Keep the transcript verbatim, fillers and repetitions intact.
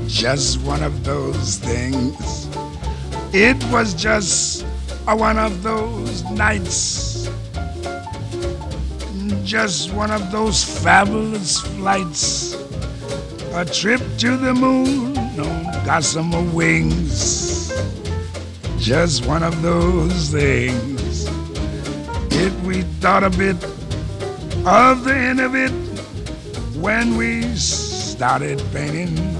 just one of those things. It was just a one of those nights, just one of those fabulous flights, a trip to the moon on gossamer wings, just one of those things. If we thought a bit of the end of it when we started painting